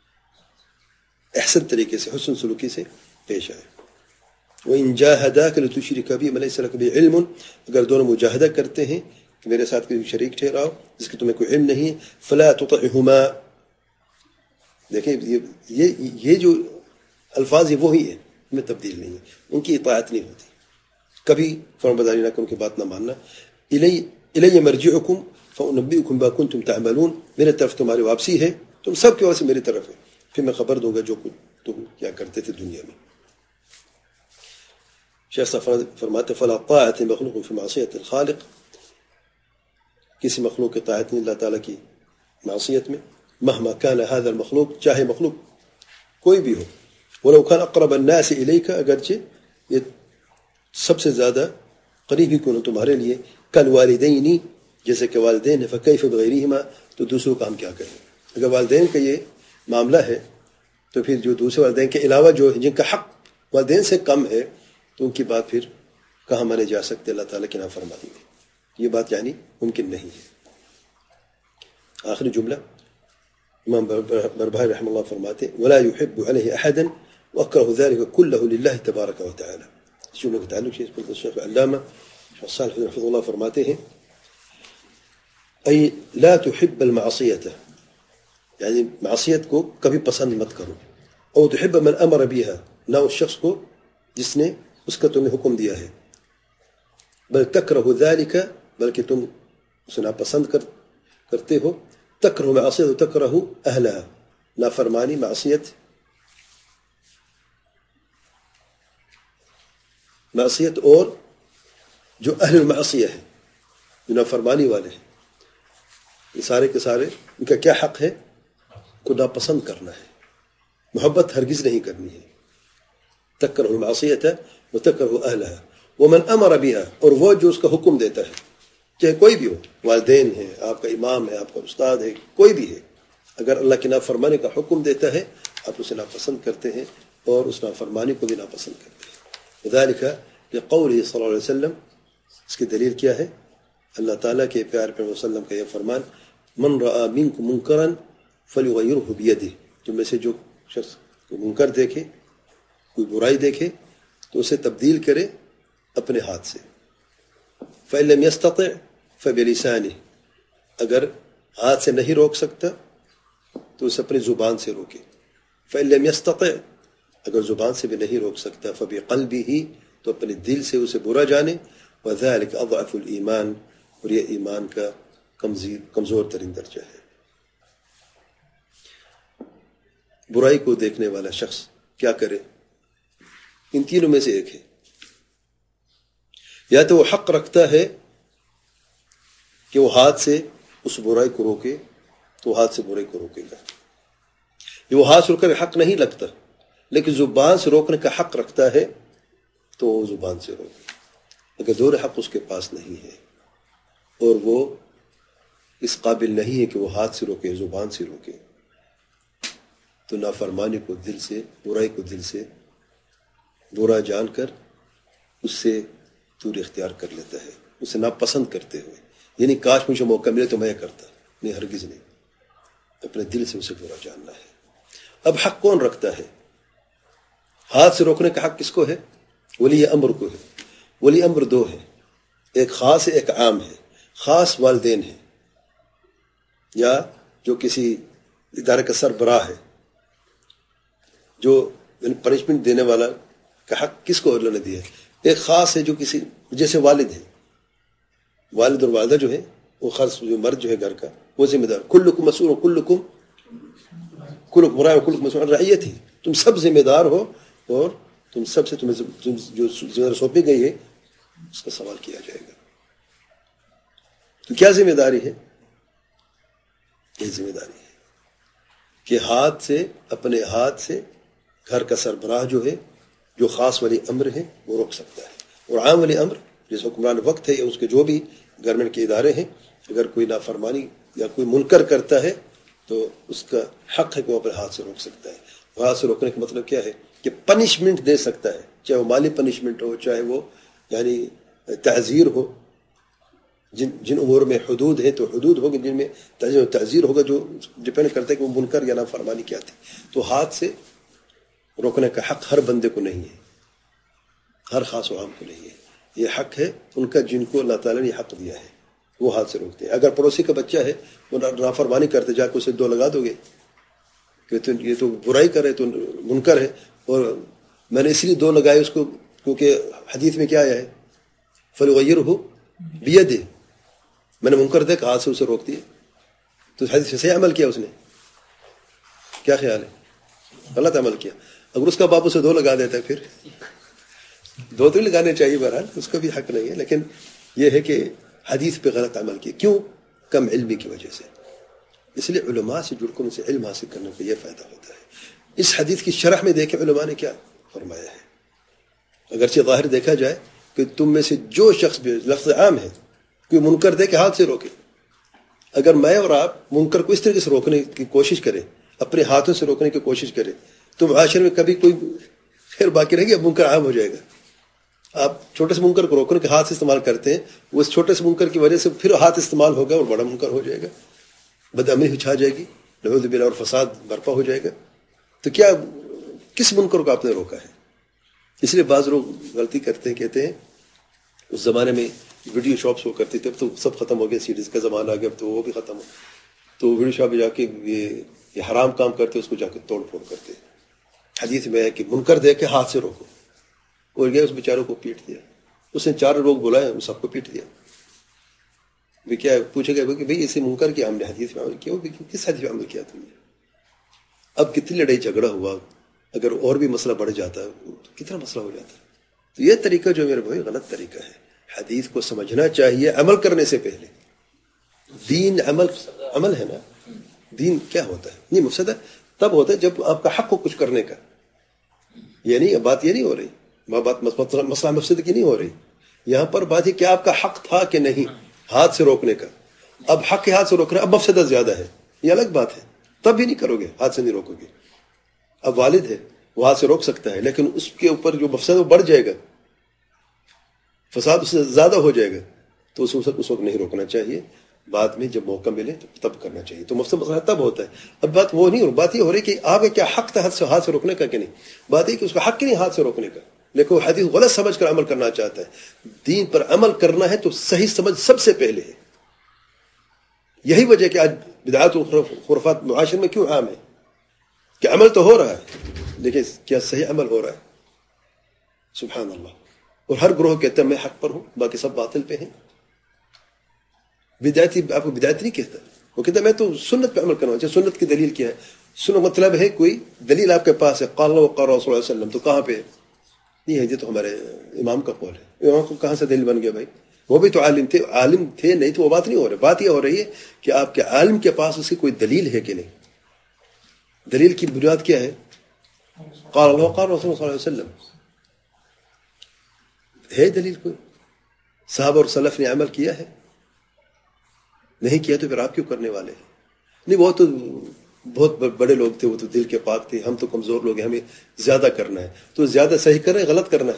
احسن طریقے سے حسن سلوکی سے پیش آئے. وَإِن جَاهَدَاكَ لِتُشْرِكَ بِي مَا لَيْسَ لَكَ بِهِ عِلْمٌ، اگر دونوں مجاہدہ کرتے ہیں کہ میرے ساتھ کوئی شریک ٹھہراؤ جس کی تمہیں کوئی علم نہیں، فَلَا تُطِعْهُمَا، دیکھیں یہ یہ جو الفاظ ہیں وہی ہیں، میں تبدیل نہیں ہے، ان کی اطاعت نہیں ہوتی، کبھی فرمانبرداری نہ کرو، ان کی بات نہ ماننا. اِلَيَّ مَرْجِعُكُمْ فَأُنَبِّئُكُمْ بِمَا كُنتُمْ تَعْمَلُونَ، میرے طرف تمہاری واپسی ہے، تم سب کی وجہ سے میری طرف ہے، پھر میں خبر دوں گا جو کچھ تم کیا کرتے تھے دنیا میں. شیخ صاحب فرماتے فلا طاعت مخلوق فی معصیت الخالق، کسی مخلوق کی طاعت نہیں اللہ تعالیٰ کی معصیت میں، مہما کان هذا المخلوق، چاہے مخلوق کوئی بھی ہو، ولو کان اقرب الناس الیک، اگرچہ یہ سب سے زیادہ قریب ہی کیوں تمہارے لیے، کالوالدین، جیسے کہ والدین ہے، فکیف بغیرہما، تو دوسروں کا ہم کیا کریں. اگر والدین کا یہ معاملہ ہے تو پھر جو دوسرے والدین کے علاوہ جو جن کا حق والدین سے کم ہے تو ان کی بات پھر کہاں مانے جا سکتے اللہ تعالیٰ کی نافرمانی میں. یہ بات یعنی ممکن نہیں ہے. آخری جملہ امام بربہاری رحمہ اللہ فرماتے ولا يحب عليه احدا واكره ذلك كله لله تبارك وتعالى. اس جملے کے تعلق سے الشیخ علامہ صالح حفظہ اللہ فرماتے ہیں ای لا تحب المعصیت، یعنی معصیت کو کبھی پسند مت کرو، او تحب من امر بها، نہ اس شخص کو جس نے اس کا تمہیں حکم دیا ہے، بل تکرہ ذلك، بلکہ تم اسے ناپسند کر کرتے ہو تکرہ معصیت و تکرہ اہلہا، نافرمانی معصیت معصیت اور جو اہل المعصیہ ہے، جو نافرمانی والے ہیں، یہ سارے کے سارے ان کا کیا حق ہے؟ کو ناپسند کرنا ہے، محبت ہرگز نہیں کرنی ہے. تکرہ المعصیت و تکرہ اہلہا ومن امر بها، اور وہ جو اس کا حکم دیتا ہے، چاہے کوئی بھی ہو، والدین ہے، آپ کا امام ہے، آپ کا استاد ہے، کوئی بھی ہے، اگر اللہ کی نافرمانی کا حکم دیتا ہے آپ اسے ناپسند کرتے ہیں اور اس نافرمانی کو بھی ناپسند کرتے ہیں. ذالک لقوله صلی اللہ علیہ وسلم، اس کی دلیل کیا ہے؟ اللہ تعالیٰ کے پیارے پیغمبر وسلم کا یہ فرمان، من رأى منکم منکرا فلیغیرہ بیدہ، تم میں سے جو شخص کوئی منکر دیکھے، کوئی برائی دیکھے تو اسے تبدیل کرے اپنے ہاتھ سے. فإن لم يستطع فبلسانہ، اگر ہاتھ سے نہیں روک سکتا تو اسے اپنی زبان سے روکے. فإن لم يستطع، اگر زبان سے بھی نہیں روک سکتا، فبقلبہ، تو اپنے دل سے اسے برا جانے. وذلک اضعف الایمان، اور یہ ایمان کا کمزور ترین درجہ ہے. برائی کو دیکھنے والا شخص کیا کرے؟ ان تینوں میں سے ایک ہے، یا تو وہ حق رکھتا ہے کہ وہ ہاتھ سے اس برائی کو روکے تو وہ ہاتھ سے برائی کو روکے گا. یہ وہ ہاتھ سے روکنے کا حق نہیں لگتا لیکن زبان سے روکنے کا حق رکھتا ہے تو وہ زبان سے روکے. اگر دونوں حق اس کے پاس نہیں ہے اور وہ اس قابل نہیں ہے کہ وہ ہاتھ سے روکے، زبان سے روکے، تو نافرمانی کو دل سے، برائی کو دل سے برا جان کر اس سے دور اختیار کر لیتا ہے، اسے ناپسند کرتے ہوئے. یعنی کاش مجھے موقع ملے تو میں کرتا، نہیں، ہرگز نہیں. اپنے دل سے اسے برا جاننا ہے. اب حق کون رکھتا ہے؟ ہاتھ سے روکنے کا حق کس کو ہے؟ ولی امر کو ہے. ولی امر دو ہے، ایک خاص ہے، ایک عام ہے. خاص والدین ہے یا جو کسی ادارے کا سربراہ ہے، جو پنشمنٹ دینے والا کا حق کس کو اللہ نے دیا ہے؟ ایک خاص ہے جو کسی، جیسے والد ہے، والد اور والدہ جو ہے وہ خاص، جو مرد جو ہے گھر کا وہ ذمہ دار. کلکم مسئول کلکم کلکم راع کلکم مسئول عن رعیتہ، تم سب ذمہ دار ہو اور تم سب سے تمہیں جو ذمہ داری سونپی گئی ہے اس کا سوال کیا جائے گا. تو کیا ذمہ داری ہے؟ یہ ذمہ داری ہے کہ ہاتھ سے، اپنے ہاتھ سے گھر کا سربراہ جو ہے، جو خاص ولی امر ہے، وہ روک سکتا ہے. اور عام ولی امر جیسے حکمران وقت ہے یا اس کے جو بھی گورنمنٹ کے ادارے ہیں، اگر کوئی نافرمانی یا کوئی منکر کرتا ہے تو اس کا حق ہے کہ وہ اپنے ہاتھ سے روک سکتا ہے. ہاتھ سے روکنے کا مطلب کیا ہے؟ کہ پنشمنٹ دے سکتا ہے، چاہے وہ مالی پنشمنٹ ہو، چاہے وہ یعنی تعزیر ہو. جن جن امور میں حدود ہے تو حدود ہوگی، جن میں تعزیر ہوگا، جو ڈپینڈ کرتا ہے کہ وہ منکر یا نافرمانی کیا تھی. تو ہاتھ سے روکنے کا حق ہر بندے کو نہیں ہے، ہر خاص و عام کو نہیں ہے. یہ حق ہے ان کا جن کو اللہ تعالیٰ نے یہ حق دیا ہے، وہ ہاتھ سے روکتے ہیں. اگر پڑوسی کا بچہ ہے وہ نافرمانی کرتے، جا کے اسے دو لگا دو گے کہ یہ تو برائی کرے، تو منکر ہے، اور میں نے اس لیے دو لگائے اس کو کیونکہ حدیث میں کیا آیا ہے؟ فلیغیرہ بیدہ، میں نے منکر دیکھا ہاتھ سے اسے روک دیا. تو حدیث سے صحیح عمل کیا اس نے؟ کیا خیال ہے؟ غلط عمل کیا. اگر اس کا باپ اسے دو لگا دیتا ہے، پھر دو تو لگانے چاہیے، بہرحال اس کا بھی حق نہیں ہے، لیکن یہ ہے کہ حدیث پہ غلط عمل کیا. کیوں؟ کم علمی کی وجہ سے. اس لیے علماء سے جڑ کر ان سے علم حاصل کرنے کا یہ فائدہ ہوتا ہے. اس حدیث کی شرح میں دیکھیں علماء نے کیا فرمایا ہے. اگرچہ ظاہر دیکھا جائے کہ تم میں سے جو شخص بھی، لفظ عام ہے، کوئی منکر دے کے ہاتھ سے روکے. اگر میں اور آپ منکر کو اس طریقے سے روکنے کی کوشش کریں، اپنے ہاتھوں سے روکنے کی کوشش کریں، تو معاشرے میں کبھی کوئی خیر باقی رہے گی، اب منکر عام ہو جائے گا. آپ چھوٹے سے منکر کو روکنے کے ہاتھ سے استعمال کرتے ہیں، وہ اس چھوٹے سے منکر کی وجہ سے پھر ہاتھ استعمال ہوگا اور بڑا منکر ہو جائے گا، بدعملی چھا جائے گی، نعوذ باللہ، اور فساد برپا ہو جائے گا. تو کیا کس منکر کو آپ نے روکا ہے؟ اس لیے بعض لوگ غلطی کرتے ہیں، کہتے ہیں اس زمانے میں ویڈیو شاپس ہو کرتی تھی، اب تو سب ختم ہو گیا، سیڈیز کا زمانہ آ گیا، اب تو وہ بھی ختم ہو. تو ویڈیو شاپ میں جا کے یہ یہ حرام کام کرتے، اس کو جا کے توڑ پھوڑ کرتے. حدیث میں ہے کہ منکر دے کے ہاتھ سے روکو، اور گیا اس بیچاروں کو پیٹ دیا. اس نے چار لوگ بلائے، سب کو پیٹ دیا. بھی کیا پوچھے گا کہ بھئی اسے منکر کیا ہم نے حدیث میں عمل کیا، کس حدیث میں عمل کیا تم نے؟ اب کتنی لڑائی جھگڑا ہوا، اگر اور بھی مسئلہ بڑھ جاتا کتنا مسئلہ ہو جاتا. تو یہ طریقہ جو میرے بھائی غلط طریقہ ہے. حدیث کو سمجھنا چاہیے عمل کرنے سے پہلے. دین عمل عمل ہے نا. دین کیا ہوتا ہے؟ نہیں مفسدہ تب ہوتا ہے جب آپ کا حق ہو کچھ کرنے کا. یہ نہیں بات یہ نہیں ہو رہی، بات مسئلہ مفسد کی نہیں ہو رہی. یہاں پر بات ہے کہ آپ کا حق تھا کہ نہیں ہاتھ سے روکنے کا. اب حق کے ہاتھ سے روکنا اب مفسدہ زیادہ ہے، یہ الگ بات ہے. تب بھی نہیں کرو گے، ہاتھ سے نہیں روکو گے. اب والد ہے وہ ہاتھ سے روک سکتا ہے، لیکن اس کے اوپر جو مفسد وہ بڑھ جائے گا، فساد اس سے زیادہ ہو جائے گا، تو اس وقت نہیں روکنا چاہیے. بعد میں جب موقع ملے تو تب کرنا چاہیے. تو مفسد مسئلہ تب ہوتا ہے. اب بات وہ نہیں ہو بات یہ ہو رہی کہ آپ کا کیا حق تھا ہاتھ سے ہاتھ سے روکنے کا کہ نہیں. بات یہ کہ اس کا حق نہیں ہاتھ سے روکنے کا، لیکن وہ حدیث غلط سمجھ کر عمل کرنا چاہتا ہے. دین پر عمل کرنا ہے تو صحیح سمجھ سب سے پہلے ہے. یہی وجہ کہ آج بدعات و خرافات معاشرے میں کیوں عام ہے کہ عمل تو ہو رہا ہے لیکن کیا صحیح عمل ہو رہا ہے؟ سبحان اللہ. اور ہر گروہ کہتا ہے میں حق پر ہوں، باقی سب باطل پہ ہیں. بدعتی آپ کو بدعتی نہیں کہتا، وہ کہتا ہے میں تو سنت پہ عمل کرنا. اچھا سنت کی دلیل کیا ہے؟ سنت مطلب ہے کوئی دلیل آپ کے پاس ہے، قال اللہ وقال رسول اللہ صلی اللہ علیہ وسلم، تو کہاں پہ نہیں ہے؟ یہ تو ہمارے امام کا قول ہے. امام کو کہاں سے دلیل بن گیا بھائی؟ وہ بھی تو عالم تھے. عالم تھے نہیں تو وہ بات نہیں ہو رہی. بات یہ ہو رہی ہے کہ آپ کے عالم کے پاس اس کی کوئی دلیل ہے کہ نہیں. دلیل کی بنیاد کیا ہے؟ قال اللہ وقال رسول اللہ صلی اللہ علیہ وسلم. ہے دلیل کوئی؟ صحابہ اور سلف نے عمل کیا ہے؟ نہیں کیا تو پھر آپ کیوں کرنے والے ہیں؟ نہیں وہ تو بہت بڑے لوگ تھے، وہ تو دل کے پاک تھے، ہم تو کمزور لوگ ہیں، ہمیں زیادہ کرنا ہے. تو زیادہ صحیح کرنا ہے غلط کرنا ہے؟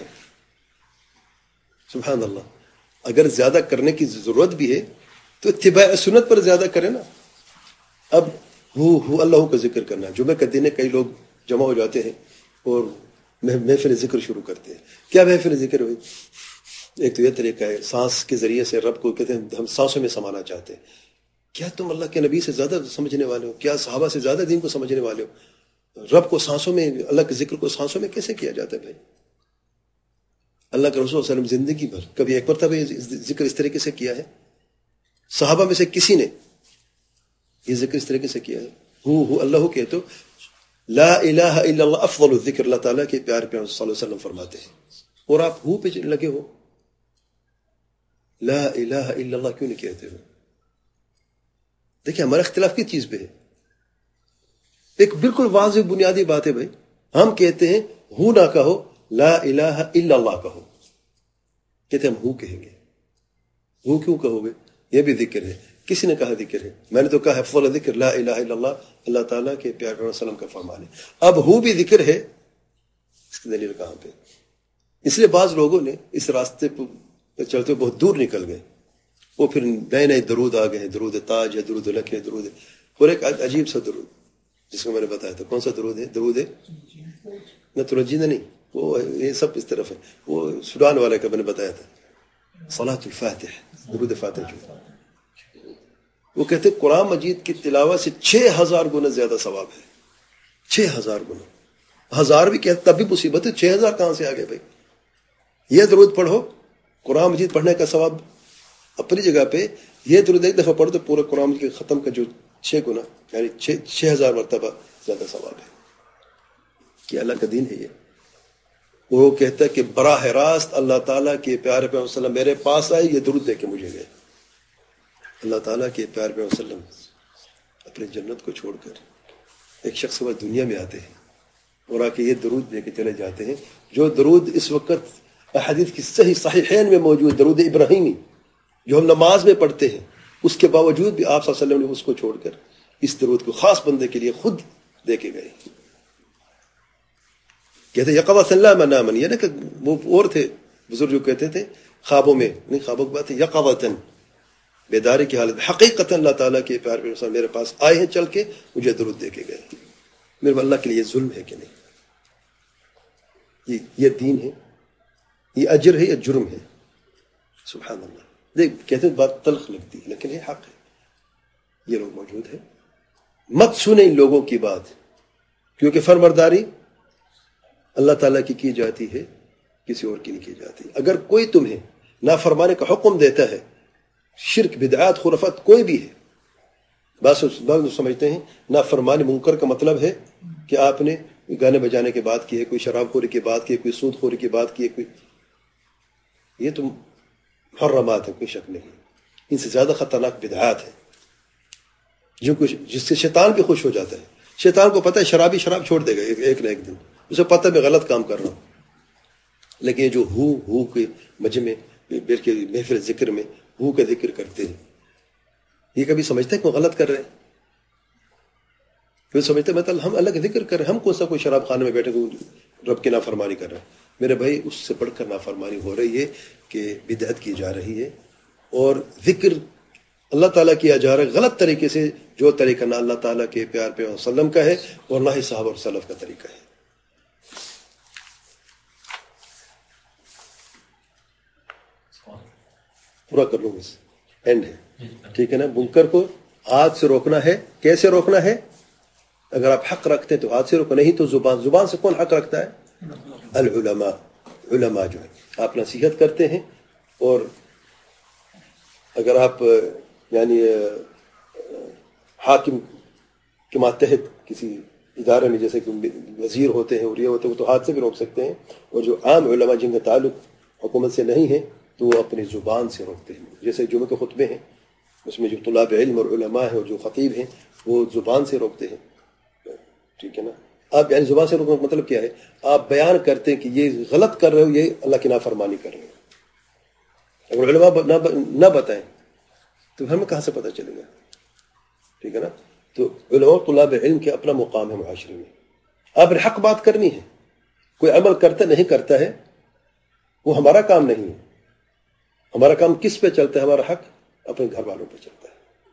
سبحان اللہ. اگر زیادہ کرنے کی ضرورت بھی ہے تو اتباع سنت پر زیادہ کریں نا. اب ہو ہو اللہ کا ذکر کرنا. جمعہ کے دن کئی لوگ جمع ہو جاتے ہیں اور محفل ذکر شروع کرتے ہیں. کیا محفل ذکر ہوئی؟ ایک تو یہ طریقہ ہے سانس کے ذریعے سے رب کو کہتے ہیں ہم سانسوں میں سمانا چاہتے ہیں. کیا تم اللہ کے نبی سے زیادہ سمجھنے والے ہو؟ کیا صحابہ سے زیادہ دین کو سمجھنے والے ہو؟ رب کو سانسوں میں، اللہ کے ذکر کو سانسوں میں کیسے کیا جاتا ہے بھائی؟ اللہ کے رسول صلی اللہ علیہ وسلم زندگی بھر کبھی ایک مرتبہ ذکر اس طریقے سے کیا ہے؟ صحابہ میں سے کسی نے یہ ذکر اس طریقے سے کیا ہے؟ ہو ہو اللہ کہ تو لا الہ الا اللہ افضل الذکر، اللہ تعالیٰ کے پیارے پیغمبر صلی اللہ علیہ وسلم فرماتے ہیں. اور آپ ہو پہ لگے ہو، لا الہ الا اللہ کیوں نہیں کہتے ہو؟ دیکھیں ہمارا اختلاف کس چیز پہ ہے؟ ایک بالکل واضح بنیادی بات ہے بھائی. ہم کہتے ہیں ہو نہ کہو، لا الہ الا اللہ کہو. کہتے ہیں ہم ہو کہیں گے. ہو کیوں کہو گے؟ یہ بھی ذکر ہے. کسی نے کہا ذکر ہے؟ میں نے تو کہا افضل ذکر لا الہ الا اللہ، اللہ تعالیٰ کے پیارے پیغمبر صلی اللہ علیہ وسلم کا فرمان ہے. اب ہو بھی ذکر ہے، اس کی دلیل کہاں پہ؟ اس لیے بعض لوگوں نے اس راستے پہ چلتے بہت دور نکل گئے. وہ پھر نئے نئے درود آ گئے ہیں، درود تاج ہے، درود لک ہے، درود ہے. اور ایک عجیب سا درود جس کو میں نے بتایا تھا، کون سا درود ہے؟ درود ہے نہ ترجینا نہیں، وہ یہ سب اس طرف ہے. وہ سودان والے کا میں نے بتایا تھا، صلاۃ الفاتح، درود فاتح. جو وہ کہتے قرآن مجید کی تلاوت سے چھ ہزار گنا زیادہ ثواب ہے. چھ ہزار گنا. ہزار بھی کہتے تب بھی مصیبت ہے، چھ ہزار کہاں سے آگے بھائی؟ یہ درود پڑھو، قرآن مجید پڑھنے کا ثواب اپنی جگہ پہ. یہ درود ایک دفعہ پڑھو تو پورے قرآن مجید کے ختم کا جو چھ گنا یعنی چھ چھ ہزار مرتبہ زیادہ ثواب ہے. کیا اللہ کا دین ہے یہ؟ وہ کہتا ہے کہ براہ راست اللہ تعالیٰ کے پیارے پیغمبر صلی اللہ علیہ وسلم میرے پاس آئے، یہ درود دے کے مجھے گئے. اللہ تعالیٰ کے پیارے پیغمبر صلی اللہ علیہ وسلم اپنے جنت کو چھوڑ کر ایک شخص وہ دنیا میں آتے ہیں اور آ کے یہ درود دے کے چلے جاتے ہیں. جو درود اس وقت احادیث کی صحیح صحیحین میں موجود، درود ابراہیمی جو ہم نماز میں پڑھتے ہیں، اس کے باوجود بھی آپ صلی اللہ علیہ وسلم نے اس کو چھوڑ کر اس درود کو خاص بندے کے لیے خود دے کے گئے. کہتے یقظۃ لا مناما، یہ نا کہ وہ اور تھے بزرگ جو کہتے تھے خوابوں میں نہیں، خوابوں کی بات ہے، یقظۃ بیداری کی حالت، حقیقت اللہ تعالیٰ کے پیار پہ میرے پاس آئے ہیں چل کے، مجھے درود دے کے گئے. میرے اللہ کے لیے یہ ظلم ہے کہ نہیں؟ یہ یہ دین ہے، یہ اجر ہے یا جرم ہے؟ سبحان اللہ. دیکھ کہتے ہیں بات تلخ لگتی ہے لیکن یہ حق ہے. یہ لوگ موجود ہیں، مت سنیں ان لوگوں کی بات، کیونکہ فرمانبرداری اللہ تعالیٰ کی کی جاتی ہے، کسی اور کی نہیں کی جاتی. اگر کوئی تمہیں نافرمانے کا حکم دیتا ہے شرک بدعات خرافات کوئی بھی ہے. بعض بعض سمجھتے ہیں نافرمانی منکر کا مطلب ہے کہ آپ نے گانے بجانے کی بات کی ہے, کوئی شراب خوری کی بات کی ہے, کوئی سود خوری کی بات کی ہے, کوئی یہ تو محرمات ہے, کوئی شک نہیں. ان سے زیادہ خطرناک بدعات ہے جو کچھ جس سے شیطان بھی خوش ہو جاتا ہے. شیطان کو پتہ ہے شرابی شراب چھوڑ دے گا ایک نہ ایک دن, اسے پتہ میں غلط کام کر رہا ہوں. لیکن یہ جو ہو ہو کے مجمع بلکہ محفل ذکر میں ہو کا ذکر کرتے ہیں, یہ کبھی سمجھتے ہیں کہ وہ غلط کر رہے ہیں؟ پھر سمجھتے ہیں مطلب ہم الگ ذکر کر رہے ہیں, ہم کون سا کوئی شراب خانے میں بیٹھے ہوئے رب کی نافرمانی کر رہے ہیں؟ میرے بھائی اس سے بڑھ کر نافرمانی ہو رہی ہے کہ بدعت کی جا رہی ہے اور ذکر اللہ تعالیٰ کیا جا رہا ہے غلط طریقے سے, جو طریقہ نہ اللہ تعالیٰ کے پیار پہ وسلم کا ہے اور نہ ہی صحابہ اور سلف کا طریقہ ہے. پورا کر لوں بس, اینڈ ہے ٹھیک ہے نا. منکر کو ہاتھ سے روکنا ہے. کیسے روکنا ہے؟ اگر آپ حق رکھتے ہیں تو ہاتھ سے روکو, نہیں تو زبان. زبان سے کون حق رکھتا ہے؟ العلماء. علماء جو ہے آپ نصیحت کرتے ہیں, اور اگر آپ یعنی حاکم کے ماتحت کسی ادارے میں جیسے کہ وزیر ہوتے ہیں اور یہ ہوتے ہیں, وہ تو ہاتھ سے بھی روک سکتے ہیں. اور جو عام علماء جن کا تعلق حکومت سے نہیں ہے تو وہ اپنی زبان سے روکتے ہیں. جیسے جمعہ کے خطبے ہیں اس میں جو طلاب علم اور علماء ہیں اور جو خطیب ہیں وہ زبان سے روکتے ہیں. ٹھیک ہے نا. آپ یعنی زبان سے روکنے کا مطلب کیا ہے؟ آپ بیان کرتے ہیں کہ یہ غلط کر رہے ہو, یہ اللہ کی نافرمانی کر رہے ہو. اگر علماء نہ بتائیں تو ہمیں کہاں سے پتہ چلے گا؟ ٹھیک ہے نا. تو علماء طلاب علم کے اپنا مقام ہے معاشرے میں. آپ نے حق بات کرنی ہے. کوئی عمل کرتا نہیں کرتا ہے وہ ہمارا کام نہیں ہے. ہمارا کام کس پہ چلتا ہے؟ ہمارا حق اپنے گھر والوں پہ چلتا ہے.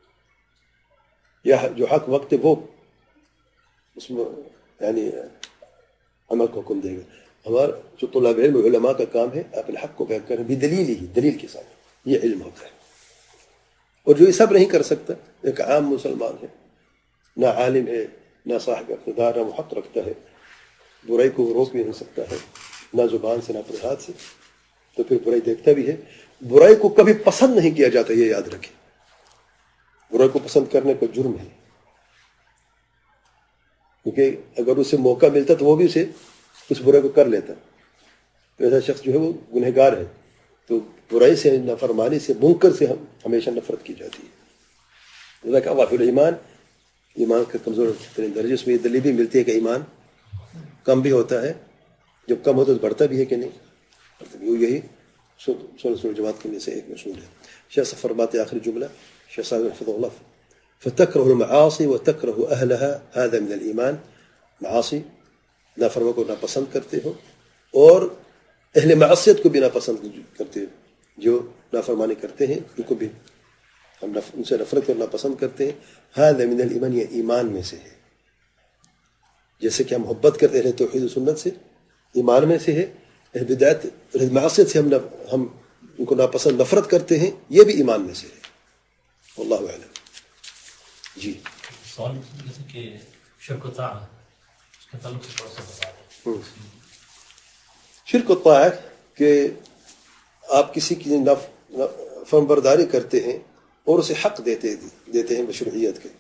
یا جو حق وقت ہے وہ اس میں یعنی عمل کو حکم دے گا. ہمارا جو طلاب علم علماء کا کام ہے اپنے حق کو بیان کرنا بھی دلیل ہی دلیل کے ساتھ, یہ علم ہوتا ہے. اور جو یہ سب نہیں کر سکتا, ایک عام مسلمان ہے, نہ عالم ہے نہ صاحب اقتدار, نہ وہ حق رکھتا ہے, برائی کو روک بھی نہیں سکتا ہے نہ زبان سے نہ اپنے ہاتھ سے, تو پھر برائی دیکھتا بھی ہے. برائی کو کبھی پسند نہیں کیا جاتا, یہ یاد رکھیں. برائی کو پسند کرنے کا جرم ہے, کیونکہ اگر اسے موقع ملتا تو وہ بھی اسے اس برائی کو کر لیتا. تو ایسا شخص جو ہے وہ گنہگار ہے. تو برائی سے, نافرمانی سے, منکر سے ہم ہمیشہ نفرت کی جاتی ہے. اللہ کا وافر ایمان, ایمان کا کمزور درجے, اس میں یہ دلیل بھی ملتی ہے کہ ایمان کم بھی ہوتا ہے. جب کم ہوتا ہے تو بڑھتا بھی ہے کہ نہیں. یہی سورہ سورہ جماعت کے میں سے ایک اصول ہے. شیخ صاحب فرماتے آخری جملہ, شیخ صاحب حفظہ اللہ, فَتَكْرَهُ الْمَعَاصِي وَتَكْرَهُ أَهْلَهَا هَذَا مِنَ الْإِيمَانِ. معاصی نافرمانی کو ناپسند کرتے ہو اور اہل معصیت کو بھی ناپسند کرتے ہو. جو نافرمانی کرتے ہیں ان کو بھی ہم ان سے نفرت کرنا پسند کرتے ہیں. هَذَا مِنَ الْإِيمَانِ, یہ ایمان میں سے ہے. جیسے کہ ہم محبت کرتے ہیں توحید و سنت سے, ایمان میں سے ہے. اہل بدعت اہل معصیت سے ہم ہم ان کو ناپسند نفرت کرتے ہیں, یہ بھی ایمان میں سے ہے. واللہ اعلم. جی سوال جیسے کہ شرک و طاعت, اس کے تعلق سے تھوڑا سا بتا دیں. شرک و طاعت کہ آپ کسی کی فرم برداری کرتے ہیں اور اسے حق دیتے دیتے ہیں مشروعیت کے,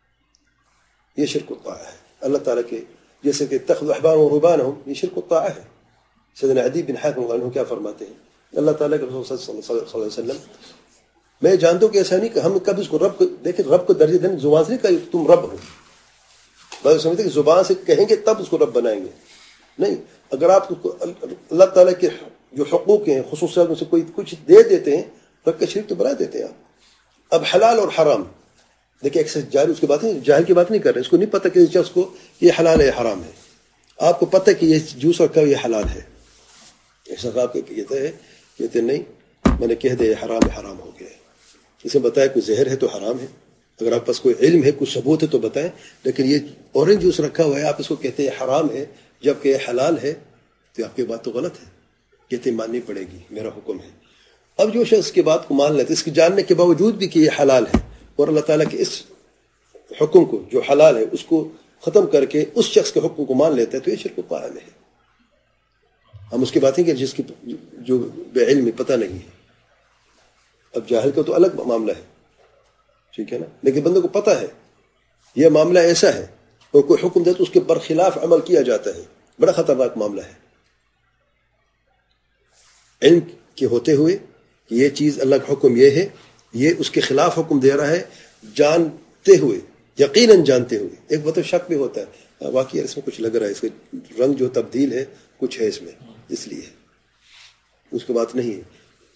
یہ شرک و طاعت ہے. اللہ تعالیٰ کے جیسے کہ اتخذوا احبارهم ورهبانهم, یہ شرک و طاعت ہے. سیدنا عدی بن حاتم عنہ کیا فرماتے ہیں, اللہ تعالیٰ کے رسول صلی اللہ علیہ وسلم, میں جانتا ہوں کہ ایسا نہیں کہ ہم کبھی اس کو رب کو دیکھیں, رب کو درجہ دینے زبان سے نہیں کہ تم رب ہو. بس سمجھتے کہ زبان سے کہیں گے تب اس کو رب بنائیں گے, نہیں. اگر آپ کو اللہ تعالیٰ کے جو حقوق ہیں خصوصیات میں سے کوئی کچھ دے دیتے ہیں, رب کا شریک تو بنا دیتے ہیں آپ. اب حلال اور حرام دیکھیں, ایک سے جاہل اس کی بات نہیں, جاہل کی بات نہیں کر رہے, اس کو نہیں پتہ کہ اس کو یہ حلال ہے حرام ہے. آپ کو پتہ کہ یہ جوس رکھا ہے یہ حلال ہے, ایسا آپ کہتے ہیں کہتے نہیں میں نے کہہ دیا یہ حرام ہے, حرام ہو گیا ہے. اسے بتایا کوئی زہر ہے تو حرام ہے, اگر آپ پاس کوئی علم ہے کوئی ثبوت ہے تو بتائیں. لیکن یہ اورنج جوس رکھا ہوا ہے آپ اس کو کہتے ہیں حرام ہے جبکہ یہ حلال ہے, تو آپ کی بات تو غلط ہے. کہتے ماننی پڑے گی, میرا حکم ہے. اب جو شخص کی بات کو مان لیتے, اس کی جاننے کے باوجود بھی کہ یہ حلال ہے, اور اللہ تعالیٰ کے اس حکم کو جو حلال ہے اس کو ختم کر کے اس شخص کے حکم کو مان لیتا ہے, تو یہ شرک و طاعت ہے. ہم اس کی بات نہیں کہ جس کی جو بے علم پتہ نہیں ہے, اب جاہل کا تو الگ معاملہ ہے، ٹھیک ہے نا، لیکن بندے کو پتہ ہے یہ معاملہ ایسا ہے اور کوئی حکم دے تو اس کے برخلاف عمل کیا جاتا ہے، بڑا خطرناک معاملہ ہے۔ علم کے ہوتے ہوئے یہ چیز اللہ کا حکم یہ ہے، یہ اس کے خلاف حکم دے رہا ہے، جانتے ہوئے، یقیناً جانتے ہوئے۔ ایک مطلب شک بھی ہوتا ہے، واقعی اس میں کچھ لگ رہا ہے، اس کے رنگ جو تبدیل ہے کچھ ہے اس میں، اس لیے اس کی بات نہیں ہے۔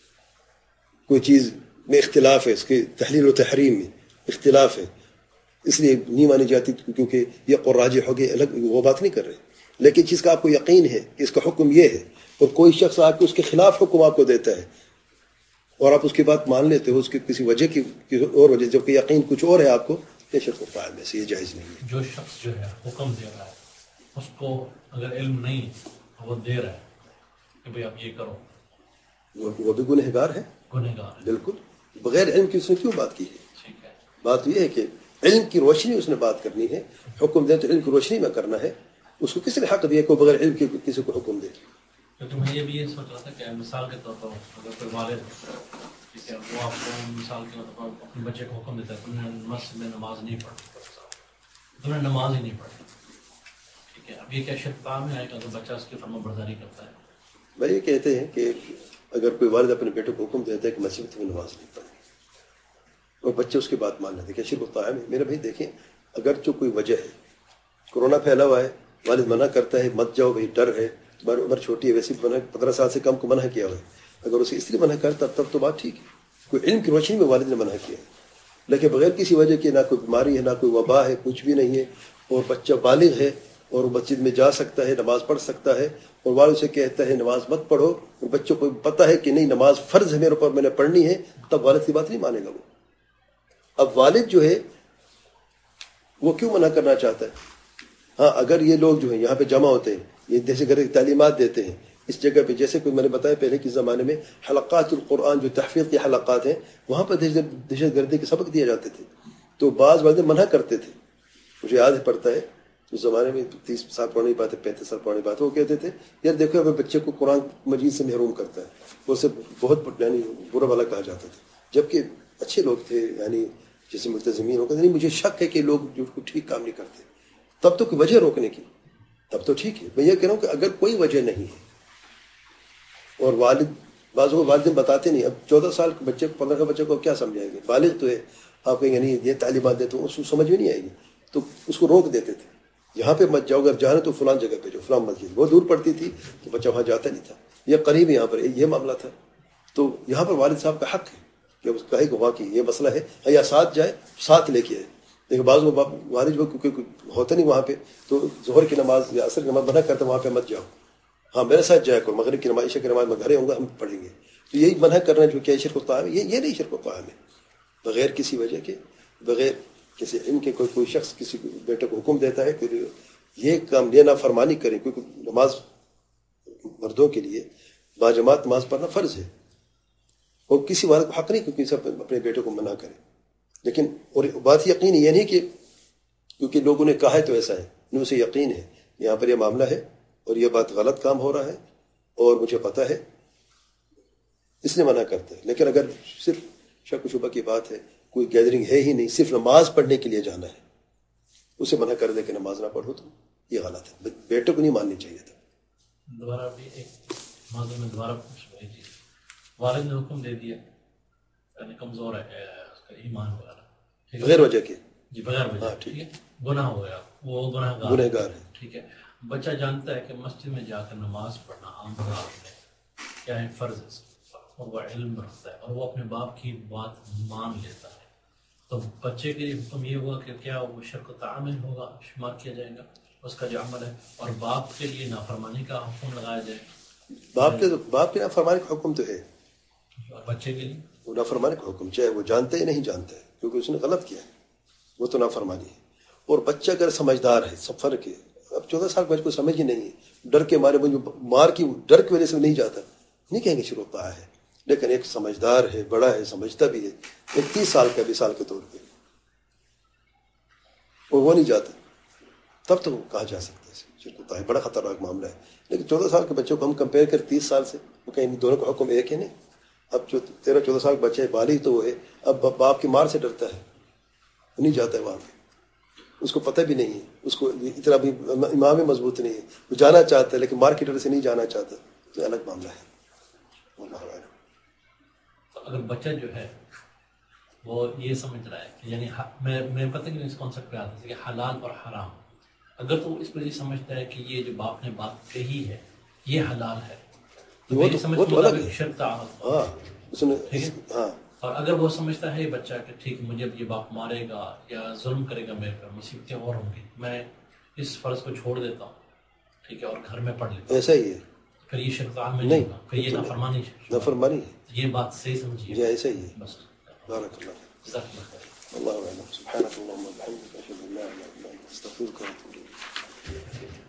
کوئی چیز میں اختلاف ہے، اس کے تحلیل و تحریم میں اختلاف ہے، اس لیے نہیں مانی جاتی کیونکہ یہ قراج ہو گئے، الگ وہ بات نہیں کر رہے، لیکن چیز کا آپ کو یقین ہے کہ اس کا حکم یہ ہے، اور کوئی شخص آ کے اس کے خلاف حکم آپ کو دیتا ہے اور آپ اس کی بات مان لیتے ہو، اس کی کسی وجہ کی کسی اور وجہ، جبکہ یقین کچھ اور ہے آپ کو، یہ شرک فاعل میں سے یہ جائز نہیں ہے۔ جو شخص جو ہے حکم دے رہا ہے اس کو اگر علم نہیں وہ دے رہا ہے کہ بھئی آپ یہ کرو، وہ بھی گنہگار ہے، گنہگار ہے، بالکل، بغیر علم کی اس نے کیوں بات کی ہے؟ ٹھیک ہے۔ بات یہ ہے کہ علم کی روشنی اس نے بات کرنی ہے، حکم دے تو علم کی روشنی میں کرنا ہے، اس کو کس نے حق دیا کہ وہ بغیر علم کے کسی کو حکم دے؟ کیونکہ میں یہ بھی یہ سوچ رہا تھا کہ مثال کے طور پر اگر کوئی والد ٹھیک ہے وہ آپ کو مثال کے طور پر اپنے بچے کو حکم دیتا ہے تم نے مسجد میں نماز نہیں پڑھی، تم نے نماز ہی نہیں پڑھی، ٹھیک ہے، اب یہ کیا شرک کام ہے کہ اگر بچہ اس کی فرما برداری کرتا ہے؟ بھائی یہ کہتے ہیں کہ اگر کوئی والد اپنے بیٹے کو حکم دیتا ہے کہ مسجد میں تمہیں نماز نہیں پڑھی اور بچے اس کی بات مان لیتے، کیا شرک ہوتا ہے؟ میرے بھائی دیکھیں، اگر جو کوئی وجہ ہے، کورونا پھیلا ہوا ہے، والد منع کرتا ہے مت جاؤ بھائی، ڈر ہے، تمہاری عمر چھوٹی ہے، ویسے منع پندرہ سال سے کم کو منع کیا ہوا ہے، اگر اسے اس لیے منع کرتا تب تو بات ٹھیک ہے، کوئی علم کی روشنی میں والد نے منع کیا ہے، لیکن بغیر کسی وجہ کے، نہ کوئی بیماری ہے، نہ کوئی وبا ہے، کچھ بھی نہیں ہے، اور بچہ بالغ ہے اور وہ مسجد میں جا سکتا ہے، نماز پڑھ سکتا ہے، اور والد سے کہتا ہے نماز مت پڑھو، اور بچوں کو پتہ ہے کہ نہیں نماز فرض ہے میرے اوپر، میں نے پڑھنی ہے، تب والد کی بات نہیں مانے گا وہ۔ اب والد جو ہے وہ کیوں منع کرنا چاہتا ہے؟ ہاں اگر یہ لوگ جو ہیں یہاں پہ جمع ہوتے ہیں، یہ دہشت گردی کی تعلیمات دیتے ہیں اس جگہ پہ، جیسے کوئی میں نے بتایا پہلے کے زمانے میں حلقات القرآن جو تحفیظ کے حلقات ہیں، وہاں پر دہشت گردی کے سبق دیے جاتے تھے، تو بعض والدین منع کرتے تھے، مجھے یاد پڑتا ہے اس زمانے میں تیس سال پڑھنے کی بات ہے، پینتیس سال پڑھنے کی بات ہے، وہ کہتے تھے یار دیکھو اگر بچے کو قرآن مجید سے محروم کرتا ہے وہ اسے بہت یعنی برا بھلا کہا جاتا تھا، جبکہ اچھے لوگ تھے، یعنی جیسے ملتزمین ہو کہتے نہیں مجھے شک ہے کہ لوگ جو ٹھیک کام نہیں کرتے، تب تو کوئی وجہ روکنے کی، تب تو ٹھیک ہے۔ میں یہ کہہ رہا ہوں کہ اگر کوئی وجہ نہیں ہے اور والد بعضوں کو والدین بتاتے نہیں، اب چودہ سال کے بچے کو، پندرہ کا بچے کو کیا سمجھائیں گے، بالغ تو ہے، آپ کہیں گے نہیں یہ تعلیمات دیتے اس کو سمجھ میں نہیں آئے گی، تو اس کو روک دیتے تھے، یہاں پہ مت جاؤ، اگر جانا تو فلان جگہ پہ جو فلان مسجد بہت دور پڑتی تھی تو بچہ وہاں جاتا نہیں تھا، یہ قریب یہاں پر یہ معاملہ تھا، تو یہاں پر والد صاحب کا حق ہے کہ اس کہے کہ واقعی یہ مسئلہ ہے، یا ساتھ جائے ساتھ لے کے آئے، لیکن بعض والد وہ کیونکہ ہوتا نہیں وہاں پہ، تو ظہر کی نماز یا عصر کی نماز منع کرتا وہاں پہ مت جاؤ، ہاں میرے ساتھ جایا کرو، مغرب کی نماز عشاء کی نماز میں گھرے ہوں گا ہم پڑھیں گے، تو یہی منع کرنا جو کیا شرک الطاعم ہے، یہ یہ نہیں شرک الطاعم ہے، بغیر کسی وجہ کے، بغیر کسی علم کے کوئی کوئی شخص کسی بیٹے کو حکم دیتا ہے کہ یہ کام یہ نافرمانی کریں، کیونکہ نماز مردوں کے لیے باجماعت نماز پڑھنا فرض ہے، اور کسی والد کو حق نہیں کیونکہ سب اپنے بیٹے کو منع کرے، لیکن اور بات یقین یہ نہیں کہ کیونکہ لوگوں نے کہا ہے تو ایسا ہے، نہیں، اسے یقین ہے یہاں پر یہ معاملہ ہے اور یہ بات غلط کام ہو رہا ہے اور مجھے پتہ ہے اس نے منع کرتا ہے، لیکن اگر صرف شک و شبہ کی بات ہے، کوئی گیدرنگ ہے ہی نہیں، صرف نماز پڑھنے کے لیے جانا ہے، اسے منع کر دے کہ نماز نہ پڑھو، تو یہ غلط ہے، بیٹے کو نہیں ماننی چاہیے تھا۔ دوبارہ بھی ایک موضوع میں دوبارہ پوچھ رہی تھی، والد نے حکم دے دیا، یعنی کمزور ہے اس کا ایمان وغیرہ، بغیر وجہ کے، جی بغیر وجہ، ہاں ٹھیک ہے، گناہ ہو گیا، وہ گناہ گنہ گار ہے، ٹھیک ہے، بچہ جانتا ہے کہ مسجد میں جا کر نماز پڑھنا عام بات ہے، کیا ہے فرض ہے، اور وہ علم رکھتا ہے اور وہ اپنے باپ کی بات مان لیتا ہے، تو بچے کے لیے حکم یہ ہوا کہ کیا وہ شرک تعامل ہوگا، شمار کیا جائے گا اس کا جو عمل ہے، اور باپ کے لیے نافرمانی کا حکم لگایا جائے، باپ کے باپ کے نافرمانی کا حکم تو ہے، اور بچے کے لیے وہ نافرمانی کا حکم چاہے وہ جانتے ہی نہیں جانتے، کیونکہ اس نے غلط کیا ہے، وہ تو نافرمانی ہے، اور بچہ اگر سمجھدار ہے، سب فرق ہے، اب چودہ سال بچے کو سمجھ ہی نہیں ہے، ڈر کے مارے مجھے مار کی ڈر کی وجہ سے نہیں جاتا، نہیں کہیں گے شروع ہوتا ہے، لیکن ایک سمجھدار ہے، بڑا ہے، سمجھتا بھی ہے، ایک تیس سال کا بیس سال کے طور پہ، اور وہ نہیں جاتا، تب تو کہا جا سکتا ہے شرک ہوتا ہے، بڑا خطرناک معاملہ ہے، لیکن چودہ سال کے بچوں کو ہم کمپیئر کر تیس سال سے، وہ کہیں دونوں کا حکم ایک ہے نہیں، اب جو تیرہ چودہ سال بچے بالغ تو وہ ہے، اب باپ کی مار سے ڈرتا ہے، نہیں جاتا ہے وہاں پہ، اس کو پتہ بھی نہیں ہے، اس کو اتنا بھی ایمان بھی مضبوط نہیں ہے، وہ جانا چاہتا ہے لیکن مار کی ڈر سے نہیں جانا چاہتا، تو الگ معاملہ ہے۔ تو اگر بچہ جو ہے وہ یہ سمجھ رہا ہے کہ یعنی میں میں پتہ کہ اس کانسیپٹ پہ آتا ہے کہ حلال اور حرام، اگر تو اس کو یہ سمجھتا ہے کہ یہ جو باپ نے بات کہی ہے یہ حلال ہے تو میری سمجھ کے مطابق شرک تعارض، ہاں اس نے ٹھیک ہے، ہاں، اور اگر وہ سمجھتا ہے بچہ کہ ٹھیک مجھے یہ باپ مارے گا یا ظلم کرے گا میرے پر، مصیبتیں اور ہوں گی، میں اس فرض کو چھوڑ دیتا ہوں، ٹھیک ہے، اور گھر میں پڑھ لیتا ہوں، ایسا ہی ہے، پھر یہ شرک تعارض میں نہیں ہوگا، پھر یہ نافرمانی نافرمانی ہے، یہ بات صحیح سمجھیے، یہ ایسا ہی ہے۔ بس بارک اللہ جزاک اللہ خیر۔ والله اعلم، سبحانك اللهم وبحمدك اشهد ان لا اله الا انت استغفرك واتوب اليك۔